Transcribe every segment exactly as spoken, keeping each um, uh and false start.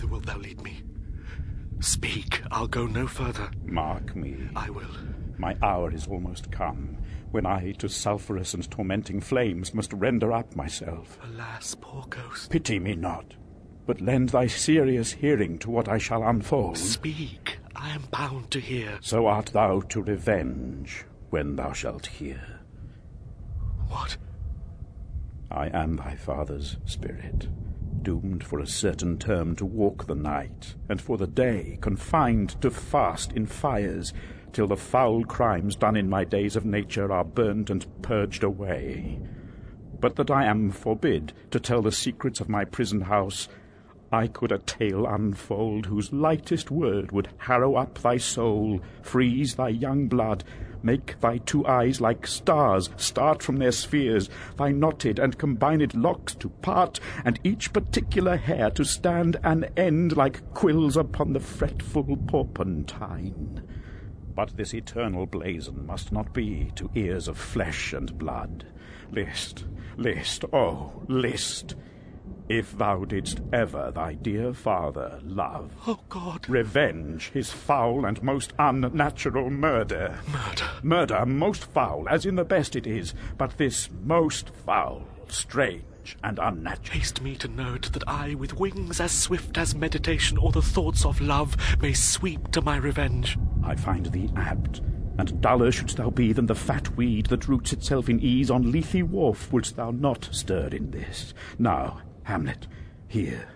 Whither wilt thou lead me? Speak, I'll go no further. Mark me. I will. My hour is almost come, when I to sulphurous and tormenting flames must render up myself. Alas, poor ghost. Pity me not, but lend thy serious hearing to what I shall unfold. Speak, I am bound to hear. So art thou to revenge when thou shalt hear. What? I am thy father's spirit, doomed for a certain term to walk the night, and for the day confined to fast in fires, till the foul crimes done in my days of nature are burnt and purged away. But that I am forbid to tell the secrets of my prison house, I could a tale unfold whose lightest word would harrow up thy soul, freeze thy young blood, make thy two eyes like stars start from their spheres, thy knotted and combined locks to part, and each particular hair to stand an end like quills upon the fretful porpentine. But this eternal blazon must not be to ears of flesh and blood. List, list, oh, list! If thou didst ever thy dear father love, oh God, revenge his foul and most unnatural murder. Murder? Murder most foul, as in the best it is, but this most foul, strange, and unnatural. Haste me to note that I, with wings as swift as meditation or the thoughts of love, may sweep to my revenge. I find thee apt, and duller shouldst thou be than the fat weed that roots itself in ease on Lethe wharf, wouldst thou not stir in this. Now, Hamlet, hear.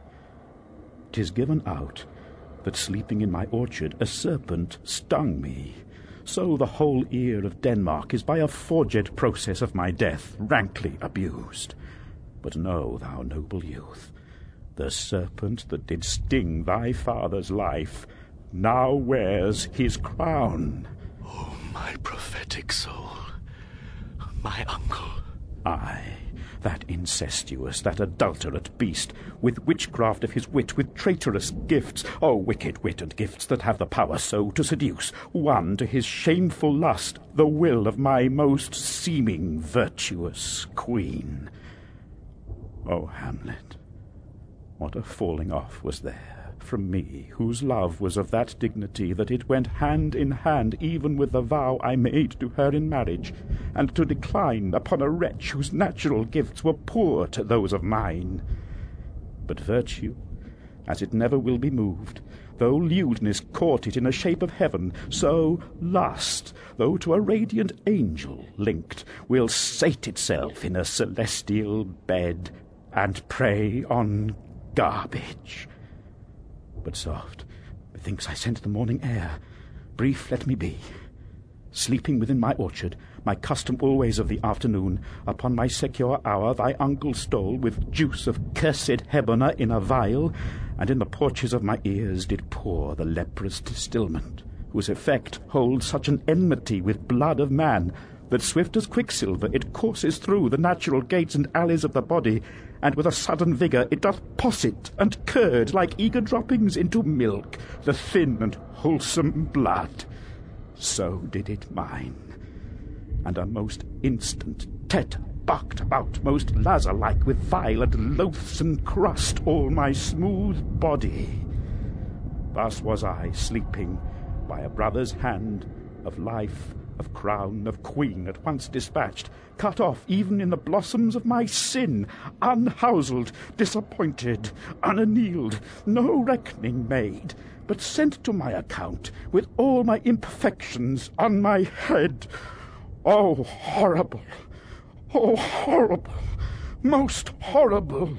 'Tis given out that sleeping in my orchard a serpent stung me. So the whole ear of Denmark is by a forged process of my death rankly abused. But know thou, noble youth, the serpent that did sting thy father's life now wears his crown. Oh, my prophetic soul, my uncle. Aye, that incestuous, that adulterate beast, with witchcraft of his wit, with traitorous gifts, oh, wicked wit and gifts that have the power so to seduce, won to his shameful lust the will of my most seeming virtuous queen. O Hamlet, what a falling off was there from me, whose love was of that dignity that it went hand in hand even with the vow I made to her in marriage, and to decline upon a wretch whose natural gifts were poor to those of mine. But virtue, as it never will be moved, though lewdness caught it in a shape of heaven, so lust, though to a radiant angel linked, will sate itself in a celestial bed, and prey on garbage. But soft, methinks I scent the morning air. Brief let me be. Sleeping within my orchard, my custom always of the afternoon, upon my secure hour thy uncle stole with juice of cursed Hebona in a vial, and in the porches of my ears did pour the leprous distilment, whose effect holds such an enmity with blood of man, that swift as quicksilver it courses through the natural gates and alleys of the body, and with a sudden vigour it doth posset and curd like eager droppings into milk, the thin and wholesome blood. So did it mine, and a most instant tet bucked about, most lazar-like, with vile and loathsome crust all my smooth body. Thus was I sleeping by a brother's hand, of life, of crown, of queen at once dispatched, cut off even in the blossoms of my sin, unhouselled, disappointed, unannealed, no reckoning made, but sent to my account with all my imperfections on my head. Oh, horrible! Oh, horrible! Most horrible!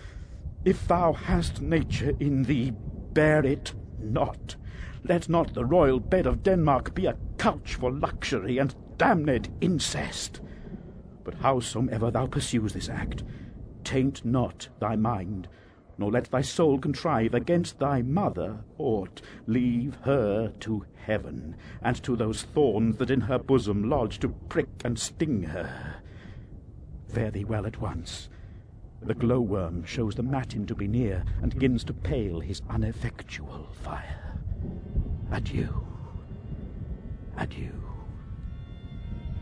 If thou hast nature in thee, bear it not. Let not the royal bed of Denmark be a couch for luxury and damned incest. But howsomever thou pursues this act, taint not thy mind, nor let thy soul contrive against thy mother aught. Leave her to heaven, and to those thorns that in her bosom lodge to prick and sting her. Fare thee well at once. The glowworm shows the matin to be near, and begins to pale his ineffectual fire. Adieu. Adieu.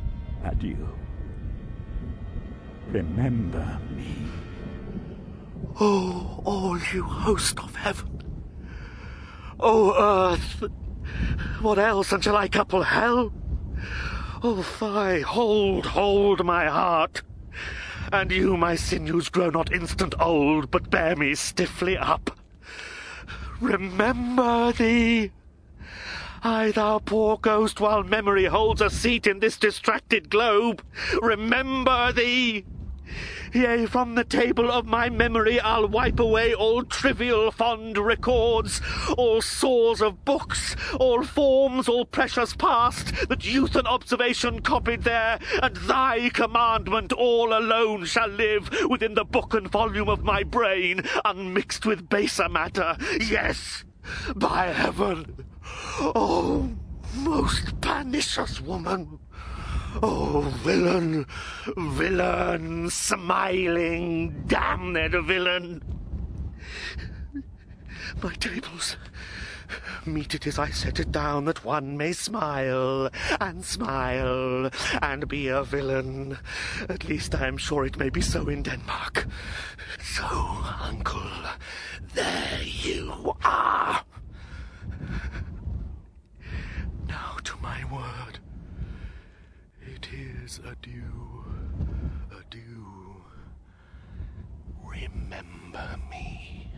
Adieu. Remember me. Oh, all you host of heaven! Oh, earth! What else until I couple hell? Oh, fie, hold, hold my heart! And you, my sinews, grow not instant old, but bear me stiffly up. Remember thee! Aye, thou poor ghost, while memory holds a seat in this distracted globe, remember thee! Yea, from the table of my memory I'll wipe away all trivial fond records, all sores of books, all forms, all precious past, that youth and observation copied there, and thy commandment all alone shall live within the book and volume of my brain, unmixed with baser matter. Yes, by heaven! Oh, most pernicious woman! Oh, villain, villain, smiling, damned villain! My tables, meet it as I set it down, that one may smile, and smile, and be a villain. At least I am sure it may be so in Denmark. So, uncle, there you are. Now to my word. It is adieu, adieu. Remember me.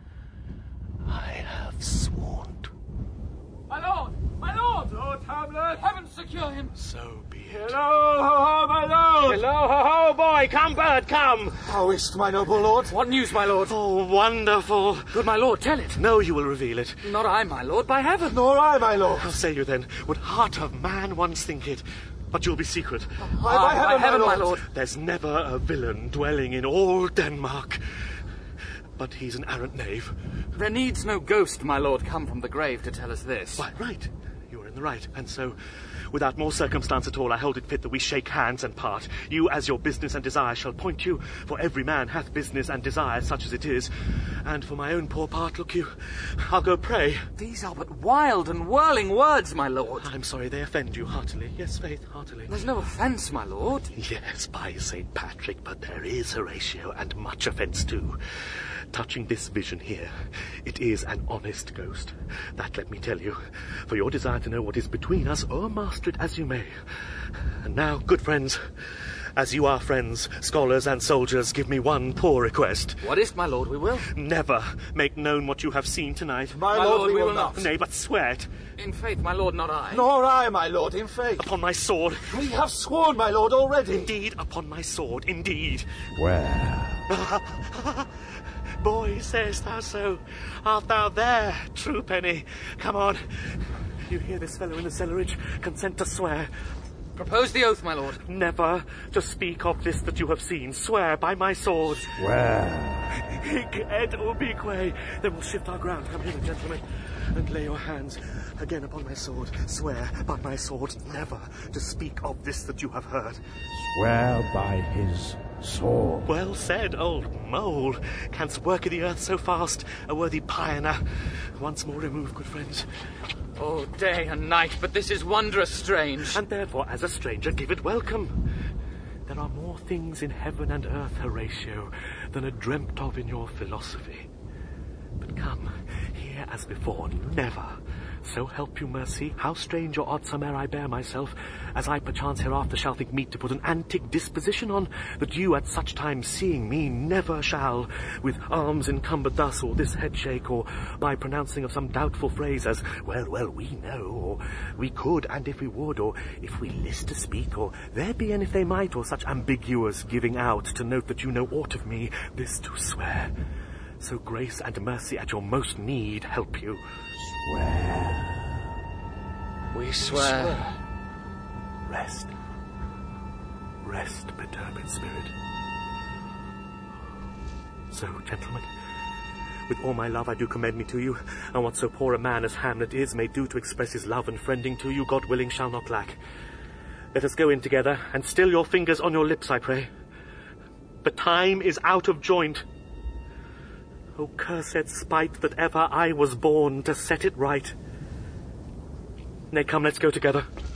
I have sworn. My lord! My lord! Lord Hamlet! Heaven secure him! So be it. Hello, ho, ho, my lord! Hello, ho, ho, boy! Come, bird, come! How is't, my noble lord? What news, my lord? Oh, wonderful! Good, my lord, tell it. No, you will reveal it. Not I, my lord, by heaven. Nor I, my lord. How say you then? Would heart of man once think it? But you'll be secret. By, by, heaven, by heaven, my my lord. lord. There's never a villain dwelling in all Denmark. But he's an arrant knave. There needs no ghost, my lord, come from the grave to tell us this. Why, right. You are in the right. And so, without more circumstance at all, I hold it fit that we shake hands and part. You, as your business and desire, shall point you, for every man hath business and desire, such as it is. And for my own poor part, look you, I'll go pray. These are but wild and whirling words, my lord. I'm sorry they offend you heartily. Yes, Faith, heartily. There's no offence, my lord. Yes, by Saint Patrick, but there is, Horatio, and much offence too. Touching this vision here, it is an honest ghost. That let me tell you, for your desire to know what is between us, o'ermaster it as you may. And now, good friends, as you are friends, scholars and soldiers, give me one poor request. What is't, my lord, we will? Never make known what you have seen tonight. My, My lord, lord, we, we will will not. Nay, but swear it. In faith, my lord, not I. Nor I, my lord, in faith. Upon my sword. We have sworn, my lord, already. Indeed, upon my sword, indeed. Where? Boy, sayest thou so? Art thou there, true penny? Come on. You hear this fellow in the cellarage? Consent to swear. Propose the oath, my lord. Never to speak of this that you have seen. Swear by my sword. Where? Hic et ubique. Then we'll shift our ground. Come hither, gentlemen, and lay your hands again upon my sword. Swear by my sword never to speak of this that you have heard. Swear by his sword. Well said, old mole. Canst work i' the earth so fast, a worthy pioneer. Once more remove, good friends. Oh, day and night, but this is wondrous strange. And therefore, as a stranger, give it welcome. There are more things in heaven and earth, Horatio, than are dreamt of in your philosophy. But come, here as before, never, so help you mercy, how strange or odd some'er I bear myself, as I perchance hereafter shall think meet to put an antic disposition on, that you at such times seeing me never shall, with arms encumbered thus, or this head shake, or by pronouncing of some doubtful phrase as, well, well, we know, or we could, and if we would, or if we list to speak, or there be and if they might, or such ambiguous giving out to note that you know aught of me, this to swear. So grace and mercy at your most need help you. Swear. We swear. Rest. Rest, perturbed spirit. So, gentlemen, with all my love I do commend me to you, and what so poor a man as Hamlet is may do to express his love and friending to you, God willing shall not lack. Let us go in together, and still your fingers on your lips, I pray. The time is out of joint. O cursed spite that ever I was born to set it right. Nay, come, let's go together.